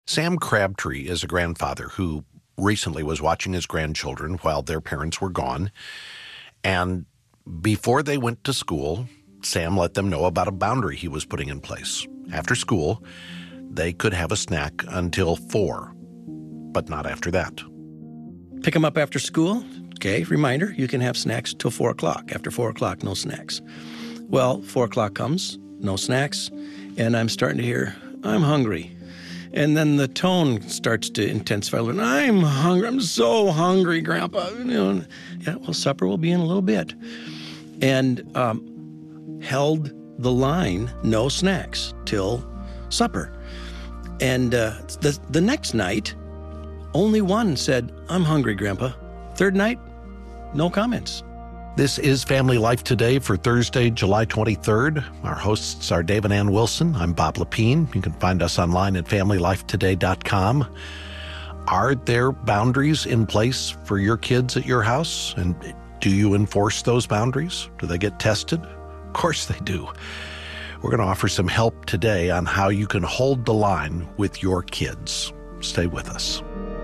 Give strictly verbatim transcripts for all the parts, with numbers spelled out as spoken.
Sam Crabtree is a grandfather who recently was watching his grandchildren while their parents were gone. And before they went to school, Sam let them know about a boundary he was putting in place. After school, they could have a snack until four, but not after that. Pick them up after school. Okay, reminder, you can have snacks till four o'clock. After four o'clock, no snacks. Well, four o'clock comes, no snacks, and I'm starting to hear, I'm hungry. And then the tone starts to intensify. I'm hungry. I'm so hungry, Grandpa. You know, yeah, well, supper will be in a little bit. And um, held the line, no snacks, till supper. And uh, the, the next night, only one said, I'm hungry, Grandpa. Third night, no comments. This is Family Life Today for Thursday, July twenty-third. Our hosts are Dave and Ann Wilson. I'm Bob Lepine. You can find us online at family life today dot com. Are there boundaries in place for your kids at your house? And do you enforce those boundaries? Do they get tested? Of course they do. We're going to offer some help today on how you can hold the line with your kids. Stay with us.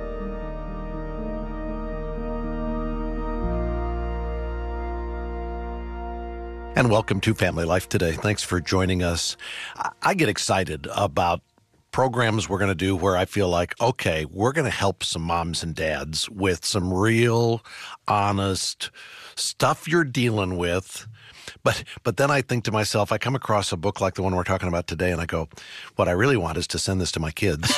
And welcome to Family Life Today. Thanks for joining us. I get excited about programs we're going to do where I feel like, okay, we're going to help some moms and dads with some real, honest stuff you're dealing with. But but then I think to myself, I come across a book like the one we're talking about today, and I go, what I really want is to send this to my kids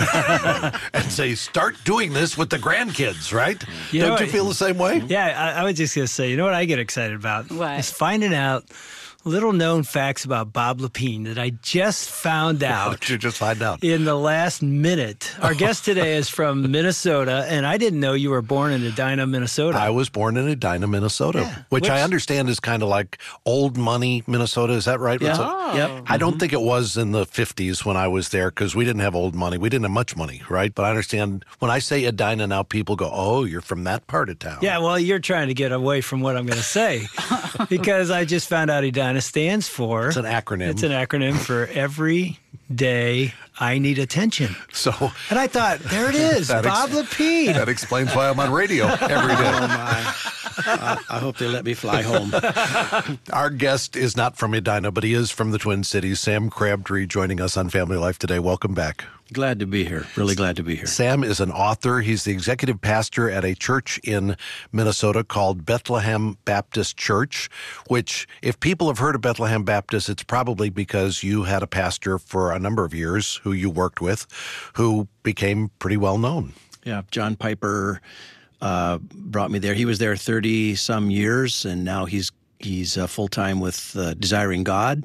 and say, start doing this with the grandkids, right? You Don't know, you feel the same way? Yeah, I, I was just going to say, you know what I get excited about? What? Is finding out little known facts about Bob Lepine that I just found out. What did you just find out? In the last minute. Our guest today is from Minnesota, and I didn't know you were born in Edina, Minnesota. I was born in Edina, Minnesota, Yeah. which, Which- I understand is kind of like old money Minnesota. Is that right? Yeah. What's it- Oh. Yep. I don't think it was in the fifties when I was there because we didn't have old money. We didn't have much money, right? But I understand when I say Edina now, people go, oh, you're from that part of town. Yeah, well, you're trying to get away from what I'm going to say because I just found out Edina stands for. It's an acronym. It's an acronym for Every Day I Need Attention. So And I thought, there it is, That ex- Bob Lepine. that explains why I'm on radio every day. Oh, my. I, I hope they let me fly home. Our guest is not from Edina, but he is from the Twin Cities. Sam Crabtree joining us on Family Life Today. Welcome back. Glad to be here. Really glad to be here. Sam is an author. He's the executive pastor at a church in Minnesota called Bethlehem Baptist Church, which, if people have heard of Bethlehem Baptist, it's probably because you had a pastor for a number of years who you worked with, who became pretty well known. Yeah, John Piper uh, brought me there. He was there thirty-some years, and now he's he's uh, full-time with uh, Desiring God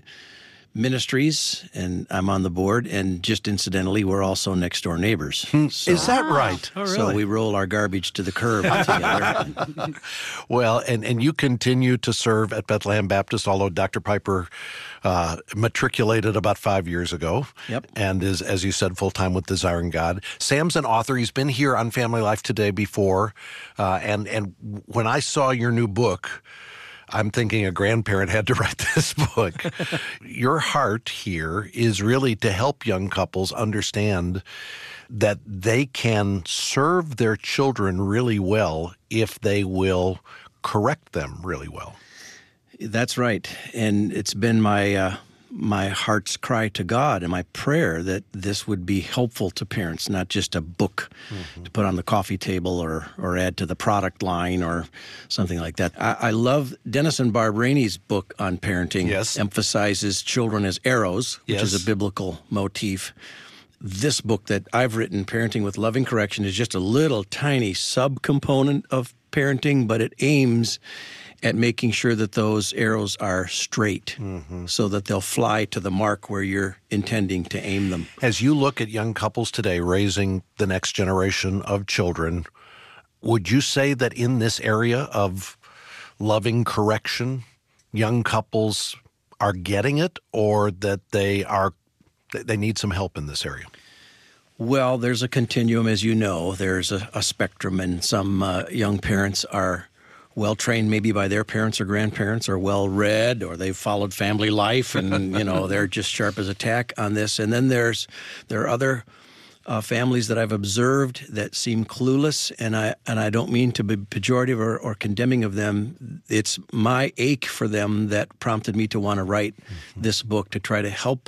Ministries, and I'm on the board. And just incidentally, we're also next-door neighbors. So, Is that right? Oh, so really? we roll our garbage to the curb together. Well, and, and you continue to serve at Bethlehem Baptist, although Doctor Piper uh, matriculated about five years ago. Yep. And is, as you said, full-time with Desiring God. Sam's an author. He's been here on Family Life Today before. Uh, and, and when I saw your new book, I'm thinking a grandparent had to write this book. Your heart here is really to help young couples understand that they can serve their children really well if they will correct them really well. That's right. And it's been my uh, my heart's cry to God and my prayer that this would be helpful to parents, not just a book mm-hmm. to put on the coffee table or or add to the product line or something like that. I, I love Dennis and Barb Rainey's book on parenting. Yes. Emphasizes children as arrows, which Yes. is a biblical motif. This book that I've written, Parenting with Loving Correction, is just a little tiny subcomponent of parenting, but it aims at making sure that those arrows are straight mm-hmm. so that they'll fly to the mark where you're intending to aim them. As you look at young couples today raising the next generation of children, would you say that in this area of loving correction, young couples are getting it, or that they are they need some help in this area? Well, there's a continuum, as you know. There's a, a spectrum, and some uh, young parents are well-trained maybe by their parents or grandparents, or well-read, or they've followed family life, and, you know, they're just sharp as a tack on this. And then there's there are other uh, families that I've observed that seem clueless, and I and I don't mean to be pejorative or, or condemning of them. It's my ache for them that prompted me to want to write mm-hmm. this book, to try to help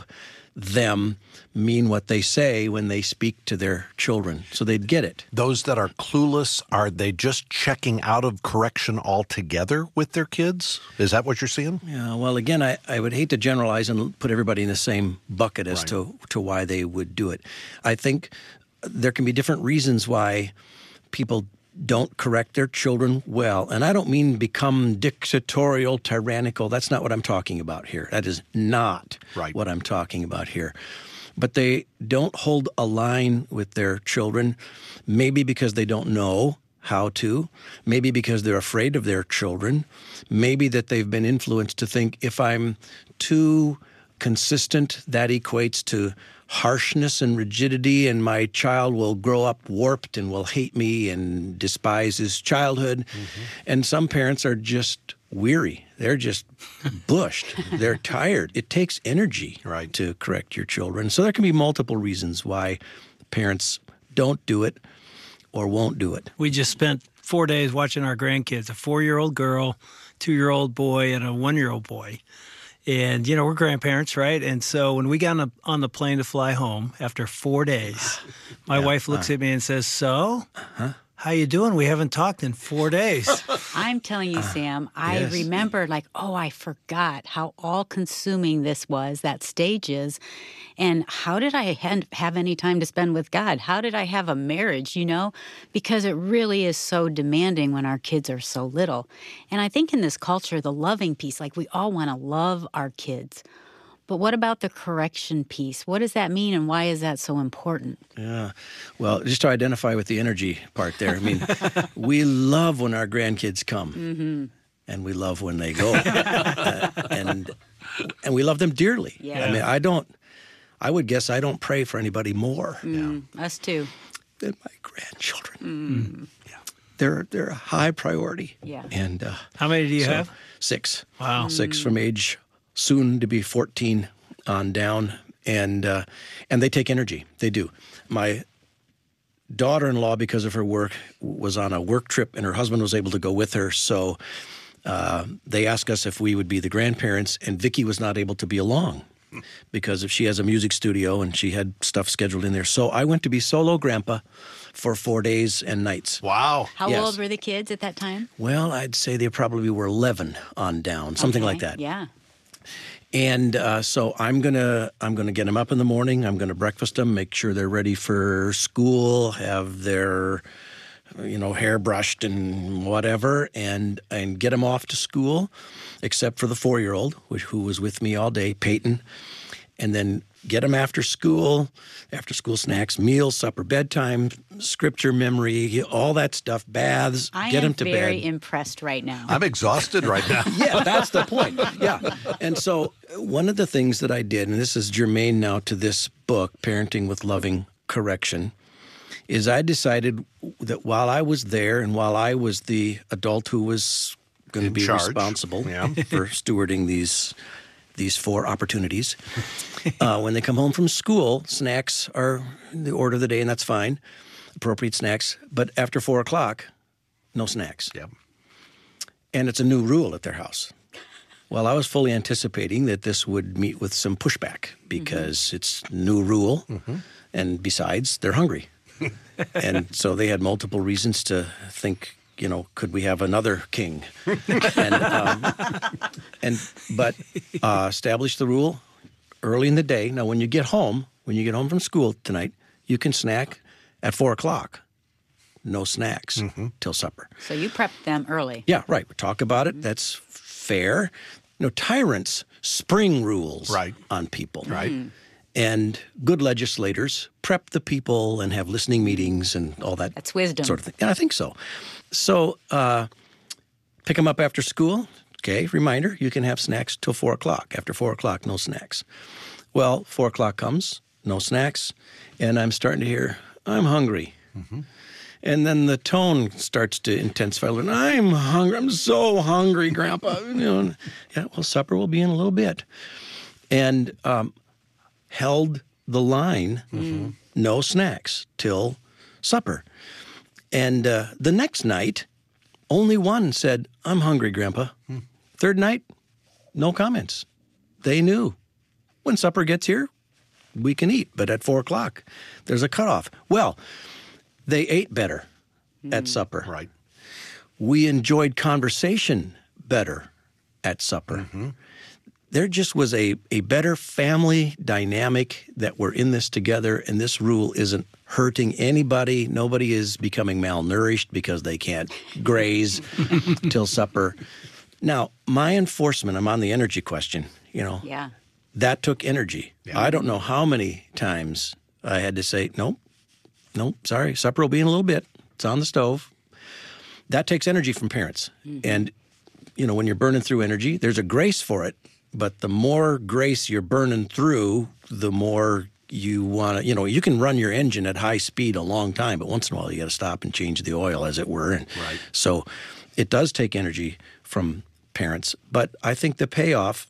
them mean what they say when they speak to their children, so they'd get it. Those that are clueless, are they just checking out of correction altogether with their kids? Is that what you're seeing? Yeah, well, again, I, I would hate to generalize and put everybody in the same bucket as Right. to, to why they would do it. I think there can be different reasons why people don't correct their children well. And I don't mean become dictatorial, tyrannical. That's not what I'm talking about here. That is not Right. what I'm talking about here. But they don't hold a line with their children, maybe because they don't know how to, maybe because they're afraid of their children, maybe that they've been influenced to think if I'm too consistent, that equates to harshness and rigidity, and my child will grow up warped and will hate me and despise his childhood. Mm-hmm. And some parents are just weary. They're just bushed. They're tired. It takes energy right. to correct your children. So there can be multiple reasons why parents don't do it or won't do it. We just spent four days watching our grandkids, a four-year-old girl, two-year-old boy, and a one-year-old boy. And, you know, we're grandparents, right? And so when we got on the, on the plane to fly home after four days, my yeah, wife looks uh, at me and says, so, uh-huh. how you doing? We haven't talked in four days. I'm telling you, Sam, I yes. remember like, oh, I forgot how all-consuming this was, that stage is. And how did I ha- have any time to spend with God? How did I have a marriage, you know? Because it really is so demanding when our kids are so little. And I think in this culture, the loving piece, like we all want to love our kids. But what about the correction piece? What does that mean, and why is that so important? Yeah. Well, just to identify with the energy part there, I mean, we love when our grandkids come, Mm-hmm. and we love when they go. uh, and and we love them dearly. Yeah. I mean, I don't, I would guess I don't pray for anybody more Mm, us too. than my grandchildren. Mm. Yeah. They're, they're a high priority. Yeah. And uh, How many do you so, have? Six. Wow. Six from age soon to be fourteen on down, and uh, and they take energy. They do. My daughter-in-law, because of her work, was on a work trip, and her husband was able to go with her. So uh, they asked us if we would be the grandparents, and Vicki was not able to be along because if she has a music studio and she had stuff scheduled in there. So I went to be solo grandpa for four days and nights. Wow. How Yes. old were the kids at that time? Well, I'd say they probably were eleven on down, something Okay, like that. Yeah. And uh, so I'm gonna I'm gonna get them up in the morning. I'm gonna breakfast them, make sure they're ready for school, have their you know hair brushed and whatever, and and get them off to school, except for the four-year-old, which who was with me all day, Peyton, and then get them after school, after school snacks, meals, supper, bedtime, scripture memory, all that stuff, baths, I get am them to very bed. impressed right now. I'm exhausted right now. Yeah, that's the point. Yeah. And so one of the things that I did, and this is germane now to this book, Parenting with Loving Correction, is I decided that while I was there and while I was the adult who was going to In be charge. responsible Yeah. for stewarding these these four opportunities, uh, when they come home from school, snacks are the order of the day, and that's fine, appropriate snacks. But after four o'clock, no snacks. Yeah. And it's a new rule at their house. Well, I was fully anticipating that this would meet with some pushback because mm-hmm. it's new rule, mm-hmm. and besides, they're hungry. And so they had multiple reasons to think, you know, could we have another king? and, um, and but uh, establish the rule early in the day. Now, when you get home, when you get home from school tonight, you can snack at four o'clock. No snacks mm-hmm. till supper. So you prepped them early. Yeah, right. We talk about it. Mm-hmm. That's fair. You know, tyrants spring rules right. on people. Right. Mm-hmm. And good legislators prep the people and have listening meetings and all that. That's wisdom. Sort of thing. Yeah, I think so. So uh, pick them up after school. Okay, reminder, you can have snacks till four o'clock. After four o'clock, no snacks. Well, four o'clock comes, no snacks, and I'm starting to hear, I'm hungry. Mm-hmm. And then the tone starts to intensify. And I'm hungry. I'm so hungry, Grandpa. You know, yeah, well, supper will be in a little bit. And um, held the line mm-hmm. no snacks till supper. And uh, the next night, only one said, I'm hungry, Grandpa. Hmm. Third night, no comments. They knew when supper gets here, we can eat, but at four o'clock, there's a cutoff. Well, they ate better mm. at supper. Right. We enjoyed conversation better at supper. Mm-hmm. There just was a, a better family dynamic that we're in this together, and this rule isn't hurting anybody. Nobody is becoming malnourished because they can't graze till supper. Now, my enforcement, I'm on the energy question, you know. Yeah. That took energy. Yeah. I don't know how many times I had to say, nope, nope, sorry, supper will be in a little bit. It's on the stove. That takes energy from parents. Mm-hmm. And, you know, when you're burning through energy, there's a grace for it. But the more grace you're burning through, the more you want to, you know, you can run your engine at high speed a long time, but once in a while you got to stop and change the oil, as it were. And right. So it does take energy from parents. But I think the payoff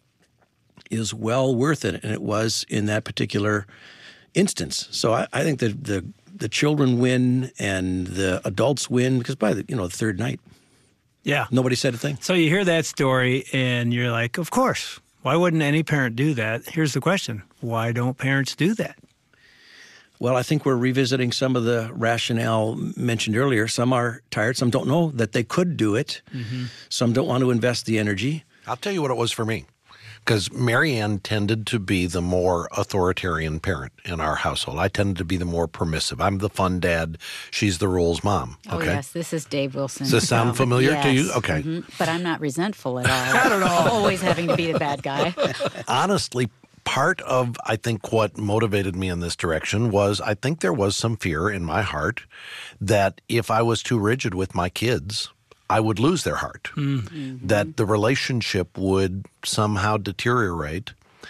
is well worth it, and it was in that particular instance. So I, I think that the the children win and the adults win because by the you know the third night, yeah, nobody said a thing. So you hear that story and you're like, of course. Why wouldn't any parent do that? Here's the question: why don't parents do that? Well, I think we're revisiting some of the rationale mentioned earlier. Some are tired. Some don't know that they could do it. Mm-hmm. Some don't want to invest the energy. I'll tell you what it was for me. Because Marianne tended to be the more authoritarian parent in our household. I tended to be the more permissive. I'm the fun dad. She's the rules mom. Oh, okay? yes. This is Dave Wilson. Does this sound familiar yes. to you? Okay. Mm-hmm. But I'm not resentful at all. Not at all. Always having to be the bad guy. Honestly, part of, I think, what motivated me in this direction was I think there was some fear in my heart that if I was too rigid with my kids, I would lose their heart, mm-hmm. that the relationship would somehow deteriorate.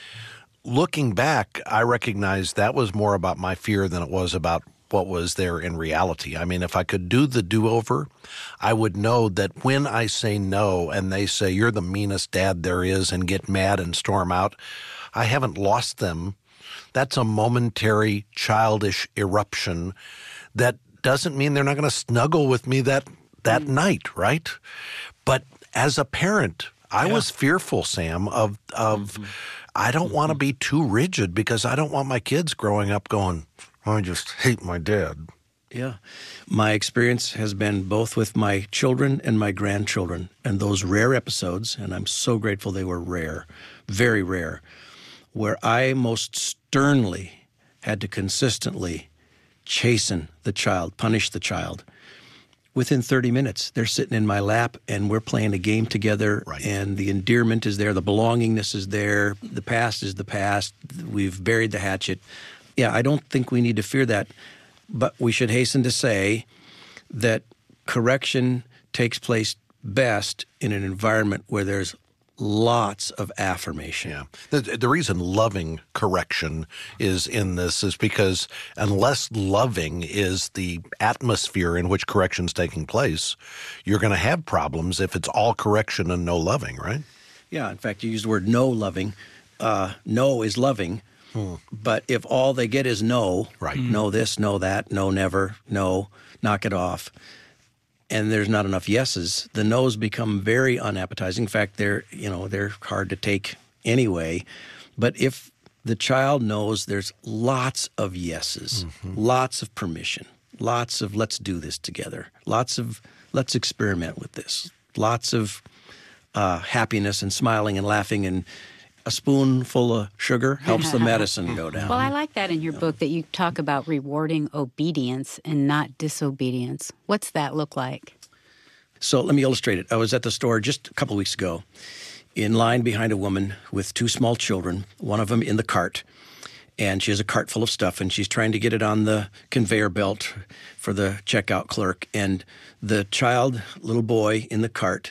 Looking back, I recognize that was more about my fear than it was about what was there in reality. I mean, if I could do the do-over, I would know that when I say no and they say, you're the meanest dad there is, and get mad and storm out, I haven't lost them. That's a momentary childish eruption that doesn't mean they're not going to snuggle with me that that mm. night, right? But as a parent, I yeah. was fearful, Sam, of of mm-hmm. I don't mm-hmm. want to be too rigid because I don't want my kids growing up going, I just hate my dad. Yeah. My experience has been both with my children and my grandchildren, and those rare episodes, and I'm so grateful they were rare, very rare, where I most sternly had to consistently chasten the child, punish the child. Within thirty minutes, they're sitting in my lap, and we're playing a game together, right. and the endearment is there, the belongingness is there, the past is the past, we've buried the hatchet. Yeah, I don't think we need to fear that, but we should hasten to say that correction takes place best in an environment where there's lots of affirmation. Yeah. The, the reason loving correction is in this is because unless loving is the atmosphere in which correction's taking place, you're going to have problems if it's all correction and no loving, right? Yeah. In fact, you used the word no loving. Uh, no is loving. Hmm. But if all they get is no, right. no this, no that, no never, no, knock it off, and there's not enough yeses, the no's become very unappetizing. In fact, they're, you know, they're hard to take anyway. But if the child knows there's lots of yeses, mm-hmm. lots of permission, lots of let's do this together, lots of let's experiment with this, lots of uh, happiness and smiling and laughing, and a spoonful of sugar helps the medicine go down. Well, I like that in your yeah. book that you talk about rewarding obedience and not disobedience. What's that look like? So let me illustrate it. I was at the store just a couple of weeks ago in line behind a woman with two small children, one of them in the cart. And she has a cart full of stuff, and she's trying to get it on the conveyor belt for the checkout clerk. And the child, little boy in the cart,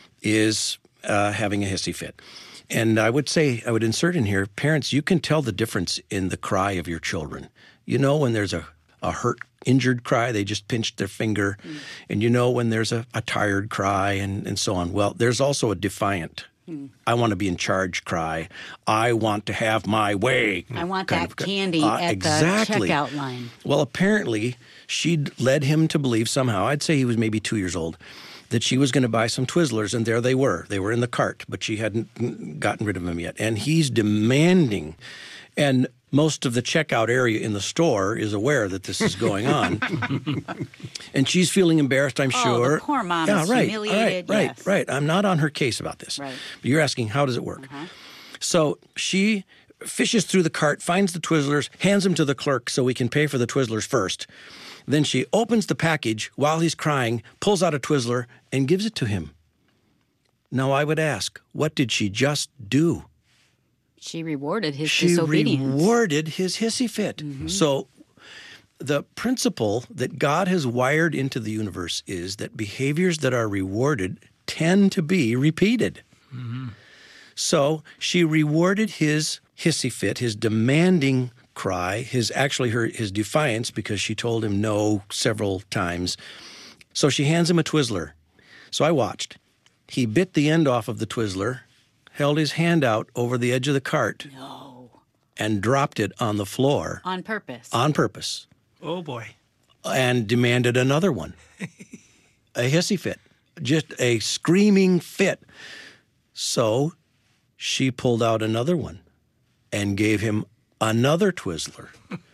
is uh, having a hissy fit. And I would say, I would insert in here, parents, you can tell the difference in the cry of your children. You know when there's a, a hurt, injured cry, they just pinched their finger. Mm. And you know when there's a, a tired cry and, and so on. Well, there's also a defiant Mm. I want to be in charge cry. I want to have my way. I want kind that of- candy uh, at exactly. the checkout line. Well, apparently, she'd led him to believe somehow, I'd say he was maybe two years old, that she was going to buy some Twizzlers, and there they were. They were in the cart, but she hadn't gotten rid of them yet. And he's demanding, and most of the checkout area in the store is aware that this is going on. And she's feeling embarrassed, I'm Oh, sure. the poor mom yeah, is right, humiliated, Right, yes. right, right. I'm not on her case about this. Right. But you're asking, how does it work? Uh-huh. So she fishes through the cart, finds the Twizzlers, hands them to the clerk so we can pay for the Twizzlers first. Then she opens the package while he's crying, pulls out a Twizzler, and gives it to him. Now, I would ask, what did she just do? She rewarded his She disobedience. rewarded his hissy fit. Mm-hmm. So the principle that God has wired into the universe is that behaviors that are rewarded tend to be repeated. Mm-hmm. So she rewarded his hissy fit, his demanding cry, his actually her his defiance because she told him no several times. So she hands him a Twizzler. So I watched. He bit the end off of the Twizzler, held his hand out over the edge of the cart, No. and dropped it on the floor On purpose. on purpose Oh, boy. and demanded another one. A hissy fit, just a screaming fit. So she pulled out another one and gave him another Twizzler.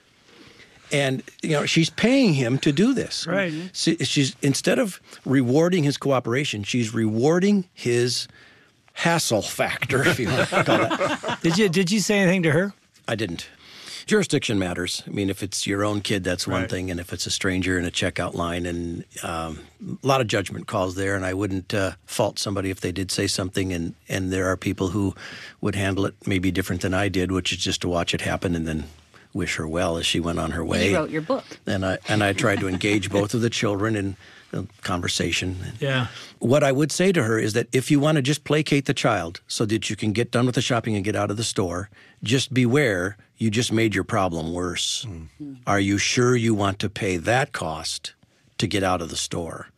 And, you know, she's paying him to do this. Right. She- She's instead of rewarding his cooperation, she's rewarding his hassle factor, if you want to call that. Did you did you say anything to her? I didn't. Jurisdiction matters. I mean, if it's your own kid, that's one Right. thing, and if it's a stranger in a checkout line, and um, a lot of judgment calls there, and I wouldn't uh, fault somebody if they did say something, and, and there are people who would handle it maybe different than I did, which is just to watch it happen and then wish her well as she went on her way. You wrote your book. And I and I tried to engage both of the children in the conversation. Yeah. What I would say to her is that if you want to just placate the child so that you can get done with the shopping and get out of the store, just beware you just made your problem worse. Mm-hmm. Are you sure you want to pay that cost to get out of the store?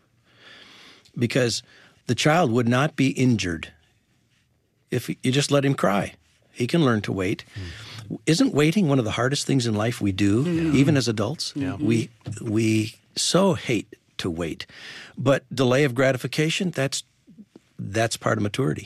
Because the child would not be injured if you just let him cry. He can learn to wait. Mm-hmm. Isn't waiting one of the hardest things in life we do, mm-hmm. even as adults? Yeah. We we so hate to wait. But delay of gratification, that's that's part of maturity.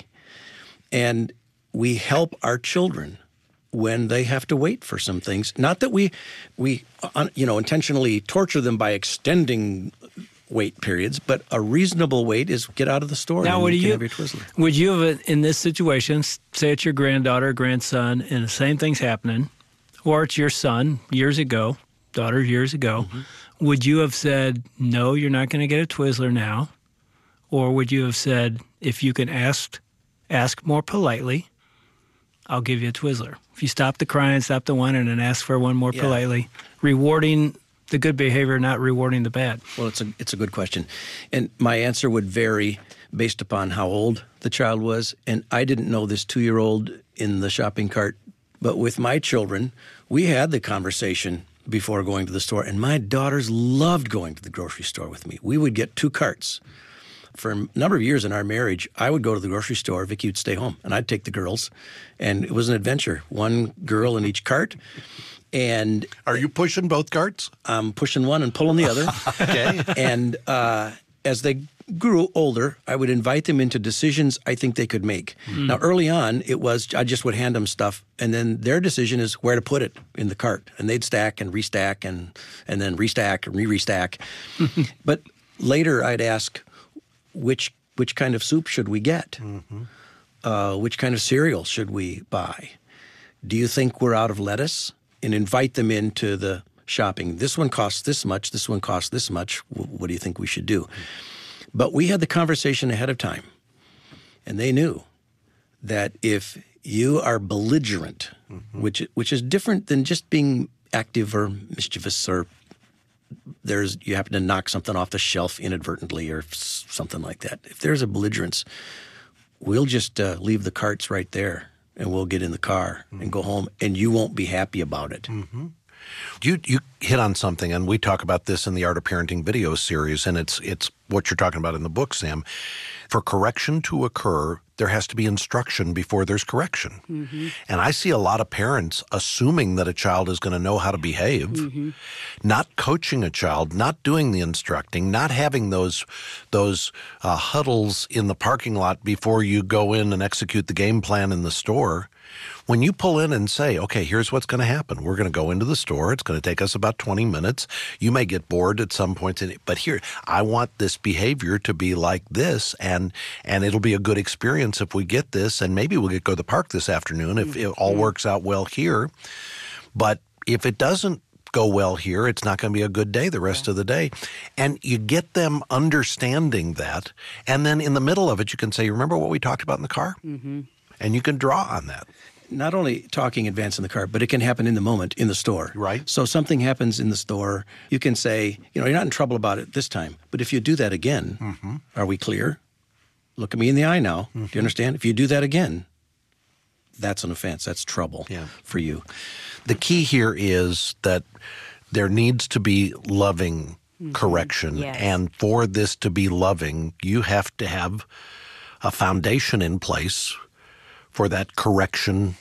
And we help our children when they have to wait for some things. Not that we we uh, you know intentionally torture them by extending wait periods, but a reasonable wait is get out of the store Now, and would you can you have your Twizzler. would you have in this situation, say it's your granddaughter, grandson, and the same thing's happening, or it's your son years ago, daughter years ago, mm-hmm. would you have said no, you're not going to get a Twizzler now, or would you have said if you can ask ask more politely, I'll give you a Twizzler? If you stop the crying, stop the whining, and ask for one more Yeah. politely, rewarding the good behavior, not rewarding the bad. Well, it's a it's a good question, and my answer would vary based upon how old the child was. And I didn't know this two-year-old in the shopping cart, but with my children, we had the conversation before going to the store, and my daughters loved going to the grocery store with me. We would get two carts. For a number of years in our marriage, I would go to the grocery store, Vicki would stay home, and I'd take the girls, and it was an adventure. One girl in each cart. And Are you pushing both carts? I'm pushing one and pulling the other. Okay. And uh, as they grew older, I would invite them into decisions I think they could make. Mm. Now, early on, it was I just would hand them stuff, and then their decision is where to put it in the cart. And they'd stack and restack and, and then restack and re-restack. But later, I'd ask, which which kind of soup should we get? Mm-hmm. Uh, which kind of cereal should we buy? Do you think we're out of lettuce? And invite them into the shopping. This one costs this much. This one costs this much. What do you think we should do? But we had the conversation ahead of time. And they knew that if you are belligerent, mm-hmm. which which is different than just being active or mischievous, or there's you happen to knock something off the shelf inadvertently or something like that. If there's a belligerence, we'll just uh, leave the carts right there. And we'll get in the car mm-hmm. and go home, and you won't be happy about it. Mm-hmm. You you hit on something, and we talk about this in the Art of Parenting video series, and it's it's what you're talking about in the book, Sam. For correction to occur, there has to be instruction before there's correction. Mm-hmm. And I see a lot of parents assuming that a child is going to know how to behave, mm-hmm. not coaching a child, not doing the instructing, not having those those uh, huddles in the parking lot before you go in and execute the game plan in the store. When you pull in and say, okay, here's what's going to happen. We're going to go into the store. It's going to take us about twenty minutes. You may get bored at some point, in it, but here, I want this behavior to be like this, and and it'll be a good experience if we get this, and maybe we'll get go to the park this afternoon if it all works out well here. But if it doesn't go well here, it's not going to be a good day the rest yeah. of the day. And you get them understanding that, and then in the middle of it, you can say, remember what we talked about in the car? Mm-hmm. And you can draw on that. Not only talking advance in the car, but it can happen in the moment in the store. Right. So something happens in the store, you can say, you know, you're not in trouble about it this time, but if you do that again, mm-hmm. are we clear? Look at me in the eye now. Mm-hmm. Do you understand? If you do that again, that's an offense. That's trouble yeah. for you. The key here is that there needs to be loving mm-hmm. correction. Yes. And for this to be loving, you have to have a foundation in place for that correction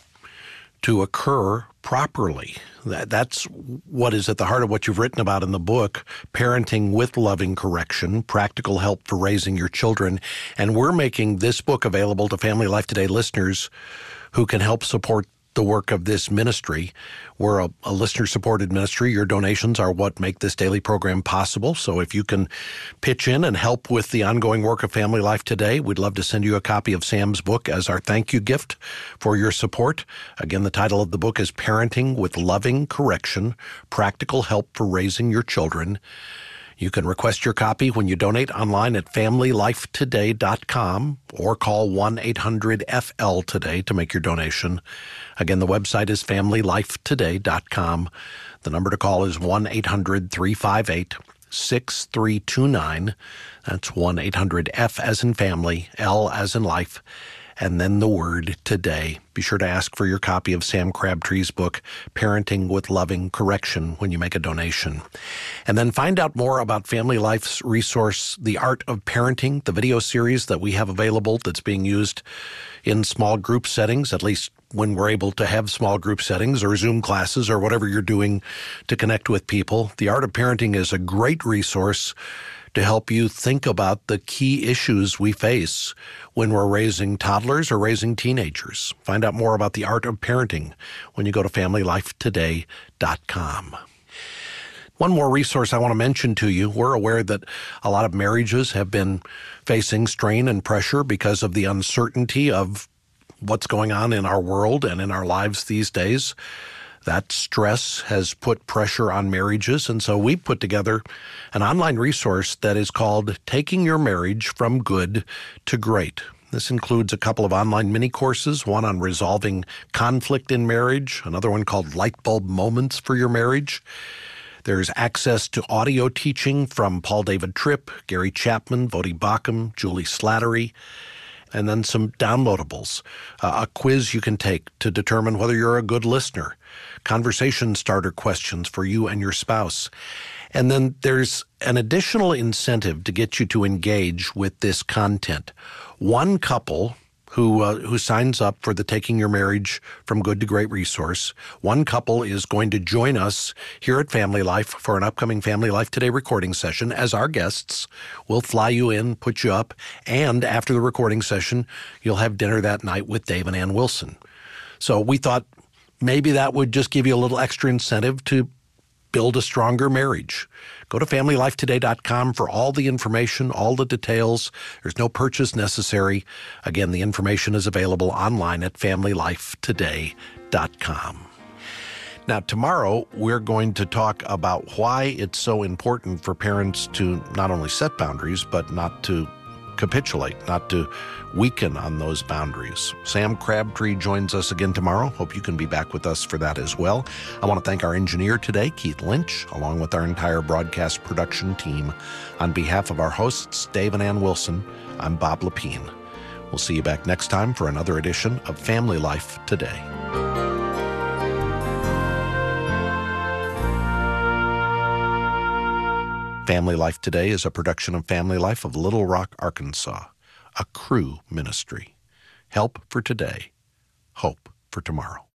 to occur properly. That, that's what is at the heart of what you've written about in the book, Parenting with Loving Correction, Practical Help for Raising Your Children. And we're making this book available to Family Life Today listeners who can help support the work of this ministry. We're a, a listener-supported ministry. Your donations are what make this daily program possible. So if you can pitch in and help with the ongoing work of Family Life Today, we'd love to send you a copy of Sam's book as our thank you gift for your support. Again, the title of the book is Parenting with Loving Correction, Practical Help for Raising Your Children. You can request your copy when you donate online at family life today dot com or call one eight hundred F L today to make your donation. Again, the website is family life today dot com. The number to call is one eight hundred three five eight six three two nine. That's one eight hundred F as in family, L as in life, and then the word today. Be sure to ask for your copy of Sam Crabtree's book, Parenting with Loving Correction, when you make a donation. And then find out more about Family Life's resource, The Art of Parenting, the video series that we have available that's being used in small group settings, at least when we're able to have small group settings or Zoom classes or whatever you're doing to connect with people. The Art of Parenting is a great resource to help you think about the key issues we face when we're raising toddlers or raising teenagers. Find out more about The Art of Parenting when you go to family life today dot com. One more resource I want to mention to you. We're aware that a lot of marriages have been facing strain and pressure because of the uncertainty of what's going on in our world and in our lives these days. That stress has put pressure on marriages, and so we put together an online resource that is called Taking Your Marriage from Good to Great. This includes a couple of online mini courses, one on resolving conflict in marriage, another one called Light Bulb Moments for Your Marriage. There's access to audio teaching from Paul David Tripp, Gary Chapman, Vodi Bakum, Julie Slattery, and then some downloadables, uh, a quiz you can take to determine whether you're a good listener, conversation starter questions for you and your spouse. And then there's an additional incentive to get you to engage with this content. One couple who uh, who signs up for the Taking Your Marriage from Good to Great resource, one couple is going to join us here at Family Life for an upcoming Family Life Today recording session as our guests. We'll fly you in, put you up, and after the recording session, you'll have dinner that night with Dave and Ann Wilson. So we thought maybe that would just give you a little extra incentive to build a stronger marriage. Go to family life today dot com for all the information, all the details. There's no purchase necessary. Again, the information is available online at family life today dot com. Now, tomorrow, we're going to talk about why it's so important for parents to not only set boundaries, but not to capitulate, not to weaken on those boundaries. Sam Crabtree joins us again tomorrow. Hope you can be back with us for that as well. I want to thank our engineer today, Keith Lynch, along with our entire broadcast production team. On behalf of our hosts, Dave and Ann Wilson, I'm Bob Lepine. We'll see you back next time for another edition of Family Life Today. Family Life Today is a production of Family Life of Little Rock, Arkansas, a Cru ministry. Help for today, hope for tomorrow.